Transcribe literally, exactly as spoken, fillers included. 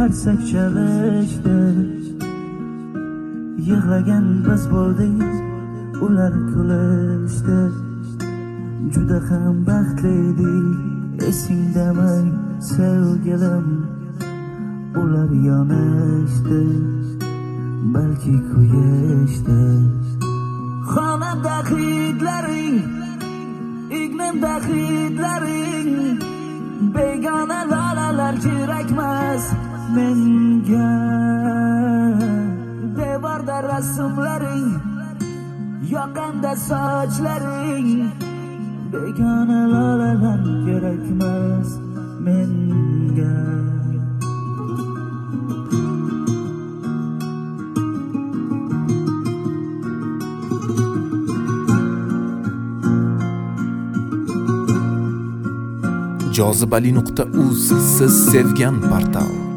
qarsak chalishdi. Yig'lagan biz bo'ldik, ular kulishdi. Juda ham baxtli edik, esingdami sevgilim? Ular yonishdi, balki kuyishdi. Xonamda hidlaring, ignimda hidlaring, begona lolalar kerakmas menga. Devorda rasmlaring, yoqamda sochlaring, begona lolalar kerakmas menga. jozibali nuqta uz siz sevgan portal.